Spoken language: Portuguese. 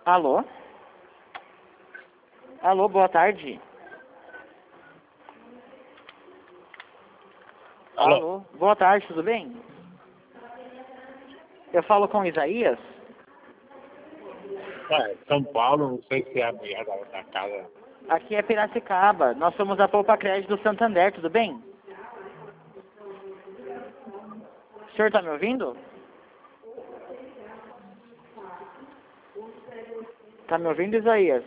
Alô? Alô, boa tarde. Alô, boa tarde, tudo bem? Eu falo com Isaías? São Paulo, não sei se é a mulher da casa. Aqui é Piracicaba, nós somos a Poupa Crédito do Santander, tudo bem? O senhor tá me ouvindo? Tá me ouvindo, Isaías?